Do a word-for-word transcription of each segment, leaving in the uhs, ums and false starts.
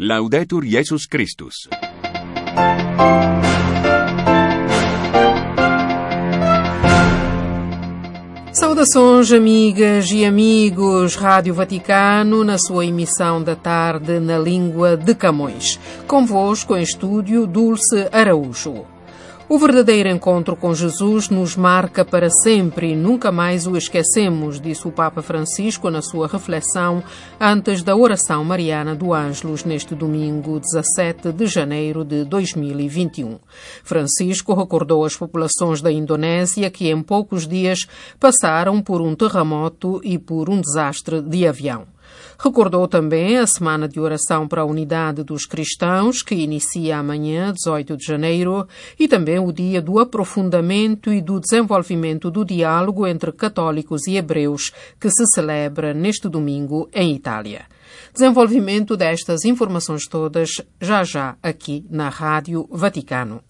Laudetur Jesus Christus. Saudações, amigas e amigos. Rádio Vaticano, na sua emissão da tarde na língua de Camões. Convosco em estúdio, Dulce Araújo. O verdadeiro encontro com Jesus nos marca para sempre e nunca mais o esquecemos, disse o Papa Francisco na sua reflexão antes da oração mariana do Ângelus neste domingo, dezassete de janeiro de dois mil e vinte e um. Francisco recordou as populações da Indonésia que em poucos dias passaram por um terremoto e por um desastre de avião. Recordou também a Semana de Oração para a Unidade dos Cristãos, que inicia amanhã, dezoito de janeiro, e também o dia do aprofundamento e do desenvolvimento do diálogo entre católicos e hebreus, que se celebra neste domingo em Itália. Desenvolvimento destas informações todas já já aqui na Rádio Vaticano.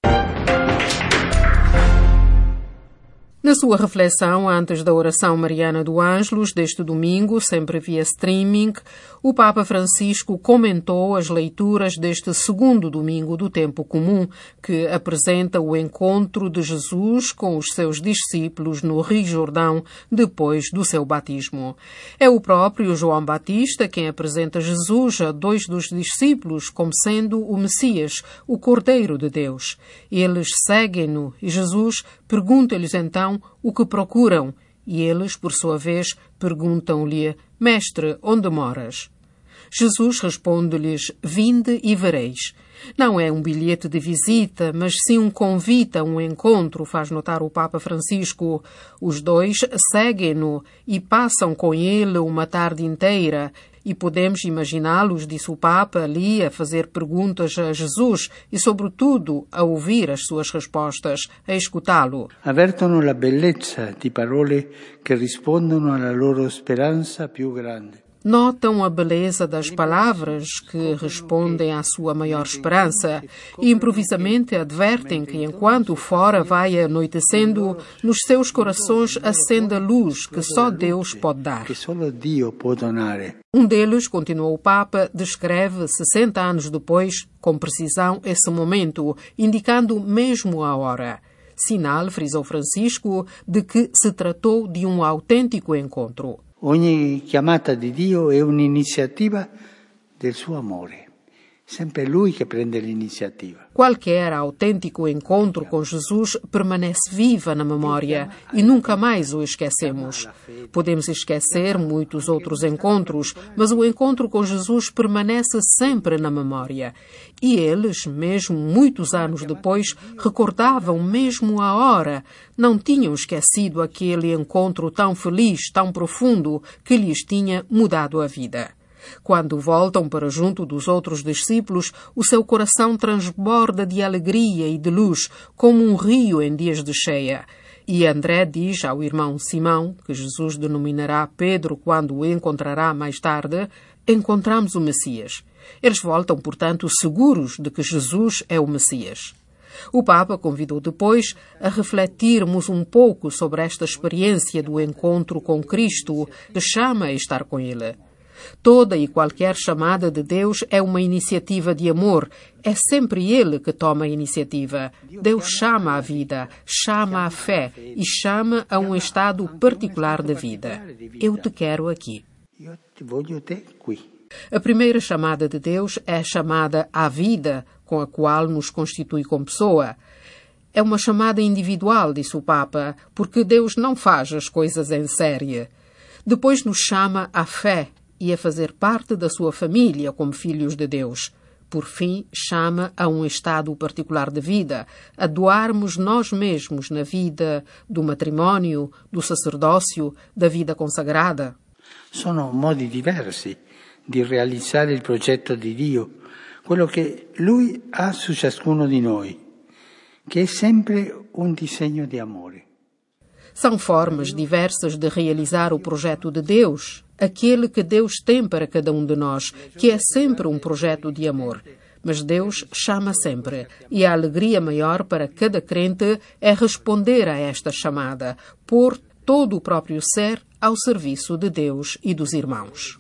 Na sua reflexão antes da oração mariana do Ângelus deste domingo, sempre via streaming, o Papa Francisco comentou as leituras deste segundo domingo do tempo comum, que apresenta o encontro de Jesus com os seus discípulos no Rio Jordão depois do seu batismo. É o próprio João Batista quem apresenta Jesus a dois dos discípulos como sendo o Messias, o Cordeiro de Deus. Eles seguem-no e Jesus pergunta-lhes então o que procuram, e eles, por sua vez, perguntam-lhe: Mestre, onde moras? Jesus responde-lhes: Vinde e vereis. Não é um bilhete de visita, mas sim um convite a um encontro, faz notar o Papa Francisco. Os dois seguem-no e passam com ele uma tarde inteira. E podemos imaginá-los, disse o Papa, ali a fazer perguntas a Jesus e, sobretudo, a ouvir as suas respostas, a escutá-lo. Avvertono la bellezza di parole che rispondono alla loro speranza più grande. Notam a beleza das palavras que respondem à sua maior esperança e improvisamente advertem que, enquanto fora vai anoitecendo, nos seus corações acende a luz que só Deus pode dar. Um deles, continuou o Papa, descreve sessenta anos depois, com precisão, esse momento, indicando mesmo a hora. Sinal, frisou Francisco, de que se tratou de um autêntico encontro. Ogni chiamata di Dio è un'iniziativa del suo amore. Sempre lui che prende l'iniziativa. Qualquer autêntico encontro com Jesus permanece viva na memória e nunca mais o esquecemos. Podemos esquecer muitos outros encontros, mas o encontro com Jesus permanece sempre na memória. E eles, mesmo muitos anos depois, recordavam mesmo a hora. Não tinham esquecido aquele encontro tão feliz, tão profundo, que lhes tinha mudado a vida. Quando voltam para junto dos outros discípulos, o seu coração transborda de alegria e de luz, como um rio em dias de cheia. E André diz ao irmão Simão, que Jesus denominará Pedro quando o encontrará mais tarde: encontramos o Messias. Eles voltam, portanto, seguros de que Jesus é o Messias. O Papa convidou depois a refletirmos um pouco sobre esta experiência do encontro com Cristo, que chama a estar com Ele. Toda e qualquer chamada de Deus é uma iniciativa de amor. É sempre Ele que toma a iniciativa. Deus chama à vida, chama à fé e chama a um estado particular de vida. Eu te quero aqui. A primeira chamada de Deus é a chamada à vida, com a qual nos constitui como pessoa. É uma chamada individual, disse o Papa, porque Deus não faz as coisas em série. Depois nos chama à fé e a fazer parte da sua família como filhos de Deus. Por fim, chama a um estado particular de vida, a doarmos nós mesmos na vida do matrimónio, do sacerdócio, da vida consagrada. Sono modi diversi di realizzare il progetto di Dio, quello che Lui ha su ciascuno di noi, che è sempre un disegno di amore. São formas diversas de realizar o projeto de Deus, aquele que Deus tem para cada um de nós, que é sempre um projeto de amor. Mas Deus chama sempre, e a alegria maior para cada crente é responder a esta chamada, pôr todo o próprio ser ao serviço de Deus e dos irmãos.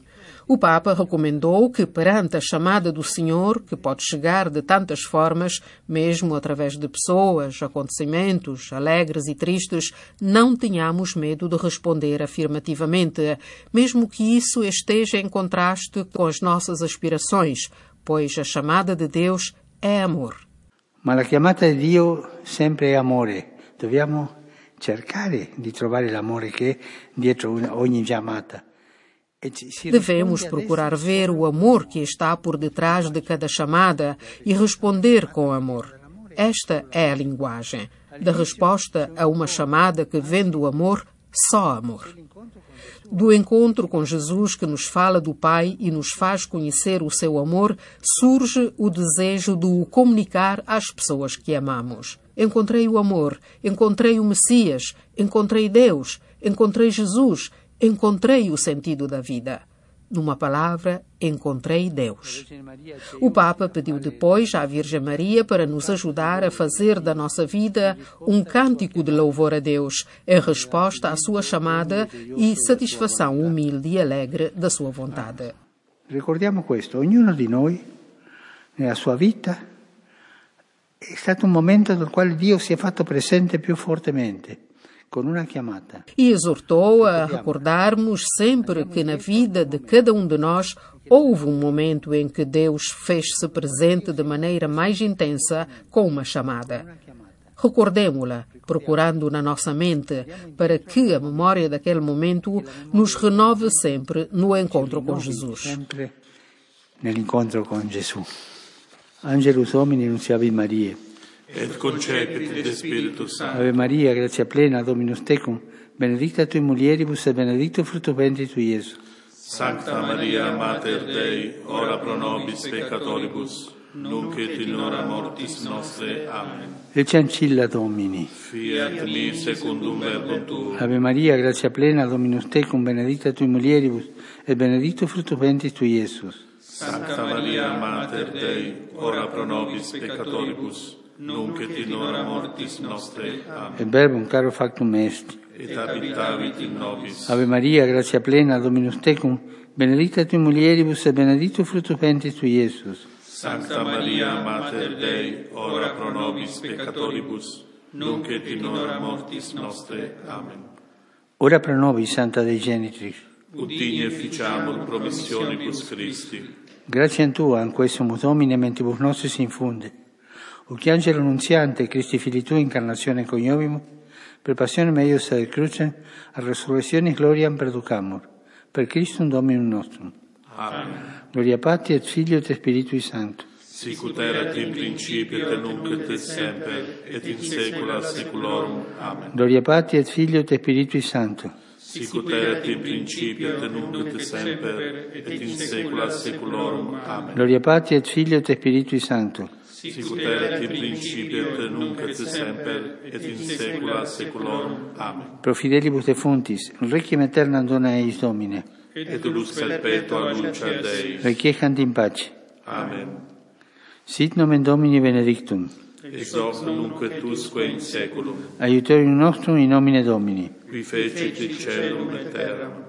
O Papa recomendou que, perante a chamada do Senhor, que pode chegar de tantas formas, mesmo através de pessoas, acontecimentos, alegres e tristes, não tenhamos medo de responder afirmativamente, mesmo que isso esteja em contraste com as nossas aspirações, pois a chamada de Deus é amor. Ma la chiamata di Dio sempre è amore. Dobbiamo cercare di trovare l'amore che è dietro ogni chiamata. Devemos procurar ver o amor que está por detrás de cada chamada e responder com amor. Esta é a linguagem da resposta a uma chamada que vem do amor, só amor. Do encontro com Jesus, que nos fala do Pai e nos faz conhecer o seu amor, surge o desejo de o comunicar às pessoas que amamos. Encontrei o amor, encontrei o Messias, encontrei Deus, encontrei Jesus, encontrei o sentido da vida. Numa palavra, encontrei Deus. O Papa pediu depois à Virgem Maria para nos ajudar a fazer da nossa vida um cântico de louvor a Deus, em resposta à sua chamada e satisfação humilde e alegre da sua vontade. Ricordiamo questo, ognuno di noi, nella sua vita, è stato un momento nel quale Dio si è fatto presente più fortemente. E exortou a recordarmos sempre que na vida de cada um de nós houve um momento em que Deus fez-se presente de maneira mais intensa com uma chamada. Recordemo-la, procurando na nossa mente, para que a memória daquele momento nos renove sempre no encontro com Jesus. Sempre nell'incontro con Gesù. Angelus Domini nunciavit Mariae. Et concepit de Spiritus Sancto. Ave Maria, grazia plena, Dominus tecum, benedicta tui mulieribus et benedictus fructus ventris tui, Iesus. Sancta Maria, Mater Dei, ora pro nobis peccatoribus, nunc et in hora mortis nostre. Amen. Ecce ancilla Domini. Fiat mi secundum verbum tuum. Ave Maria, grazia plena, Dominus tecum, benedicta tui mulieribus et benedictus fructus ventris tui, Iesus. Sancta Maria, Mater Dei, ora pro nobis peccatoribus, nunc et in hora mortis nostre. Amen. Et verbum caro factum est. Et habitavit in nobis. Ave Maria, grazia plena, Dominus tecum, benedicta tui mulieribus et benedictus fructus ventris tui, Iesus. Sancta Maria, Mater Dei, ora pro nobis peccatoribus, nunc et in hora mortis nostre. Amen. Ora pro nobis, Santa Dei Genitrix. Ut digne ficiamur promissionibus Christi. Grazie a Tua, in questo Domine, mentibus nostris infunde. Uc angelo nunziante, Christi Filii Tui, incarnazione coniovimus, per passione meius ad crucem, a resurrectionis gloriam perducamur, per Christum Dominum nostrum. Amen. Gloria Patri et Filio et Spiritui Sancto. Sicut erat in principio et nunc et semper, et in saecula saeculorum. Amen. Gloria Patri et Filio et Spiritui Sancto. Sicut erat in principio et nunc et semper, et in saecula saeculorum. Amen. Gloria Patri et Filio et Spiritui Sancto. Sicut erat in principio et nunc et semper, et in saecula saeculorum. Amen. Pro fidelibus defuntis, requiem aeternam dona eis Domine. Et lux perpetua luce Dei. Requiescant in pace. Amen. Sit nomen Domini benedictum. Ex hoc nunc et usque in saeculum. Aiutorium nostrum in nomine Domini. Qui fecit il celum et terram.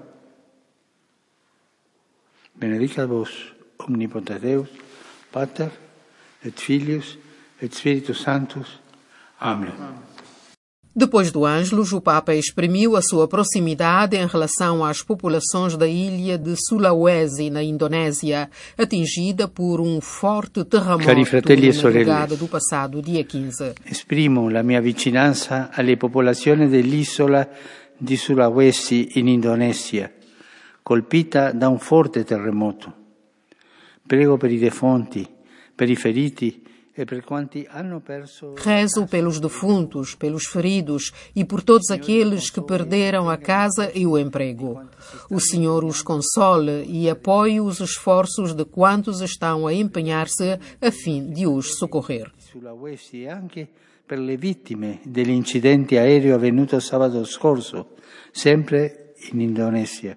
Benedicat vos, omnipotens Deus, Pater, et Filius, et Spiritus Sanctus. Amém. Depois do Ângelus, o Papa exprimiu a sua proximidade em relação às populações da ilha de Sulawesi, na Indonésia, atingida por um forte terremoto na madrugada do passado dia quinze. Esprimo la mia vicinanza alle popolazioni dell'isola di Sulawesi in Indonesia, colpita da un forte terremoto. Prego per i defunti, per i feriti, Rezo pelos defuntos, pelos feridos e por todos aqueles que perderam a casa e o emprego. O Senhor os console e apoie os esforços de quantos estão a empenhar-se a fim de os socorrer. Anche per le vittime dell'incidente aereo avvenuto sabato scorso, sempre in Indonesia.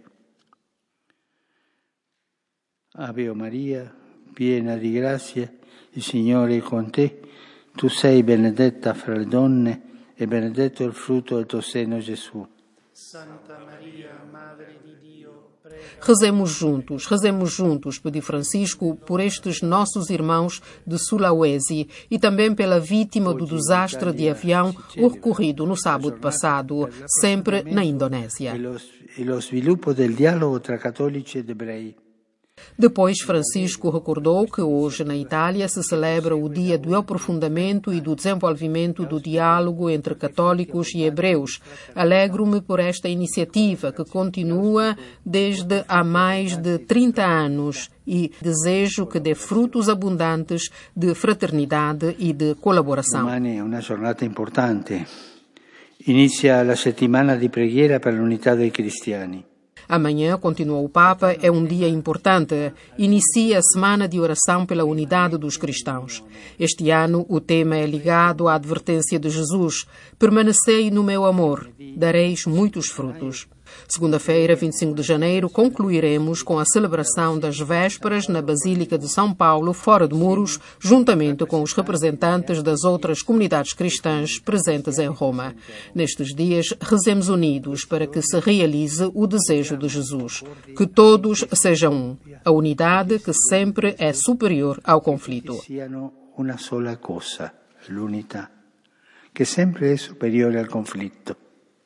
Ave Maria, piena di grazia, il Signore è con te, tu sei benedetta fra le donne e benedetto il frutto del tuo seno, Gesù. Santa Maria, Madre di Dio, prega. Rezemos juntos, rezemos juntos, pediu Francisco, por estes nossos irmãos de Sulawesi e também pela vítima do desastre de avião ocorrido no sábado passado, sempre na Indonésia. E lo sviluppo del dialogo tra cattolici ed ebrei. Depois, Francisco recordou que hoje na Itália se celebra o Dia do Aprofundamento e do Desenvolvimento do Diálogo entre católicos e hebreus. Alegro-me por esta iniciativa que continua desde há mais de trinta anos e desejo que dê frutos abundantes de fraternidade e de colaboração. Domani è una giornata importante. Inizia la settimana di preghiera per l'unità dei cristiani. Amanhã, continuou o Papa, é um dia importante. Inicia a Semana de Oração pela Unidade dos Cristãos. Este ano, o tema é ligado à advertência de Jesus: permanecei no meu amor, dareis muitos frutos. Segunda-feira, vinte e cinco de janeiro, concluiremos com a celebração das vésperas na Basílica de São Paulo, fora de muros, juntamente com os representantes das outras comunidades cristãs presentes em Roma. Nestes dias, rezemos unidos para que se realize o desejo de Jesus, que todos sejam um, a unidade que sempre é superior ao conflito. Siano una sola cosa, l'unità, che sempre è superiore al conflitto.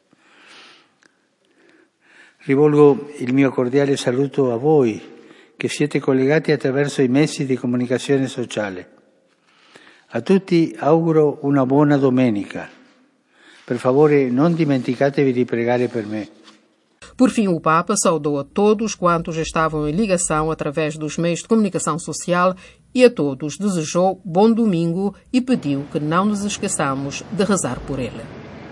Rivolgo il mio cordiale saluto a voi che siete collegati attraverso i mezzi di comunicazione sociale. A tutti auguro una buona domenica. Per favore non dimenticatevi di pregare per me. Por fim, o Papa saudou a todos quantos estavam em ligação através dos meios de comunicação social e a todos desejou bom domingo e pediu que não nos esqueçamos de rezar por ele.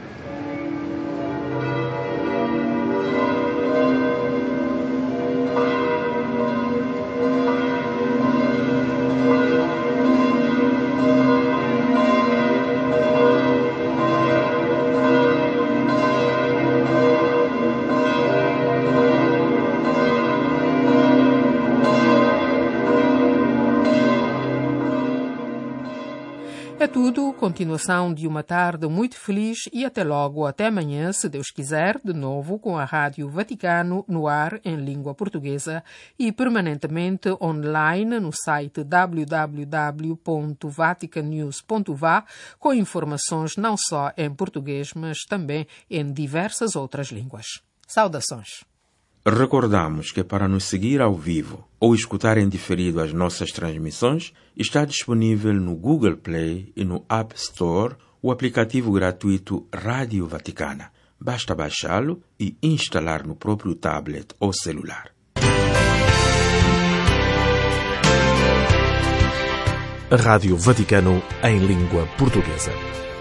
É tudo, continuação de uma tarde muito feliz e até logo, até amanhã, se Deus quiser, de novo com a Rádio Vaticano no ar em língua portuguesa e permanentemente online no site w w w ponto vatican news ponto v a com informações não só em português, mas também em diversas outras línguas. Saudações! Recordamos que para nos seguir ao vivo ou escutar em diferido as nossas transmissões, está disponível no Google Play e no App Store o aplicativo gratuito Rádio Vaticana. Basta baixá-lo e instalar no próprio tablet ou celular. A Rádio Vaticano em língua portuguesa.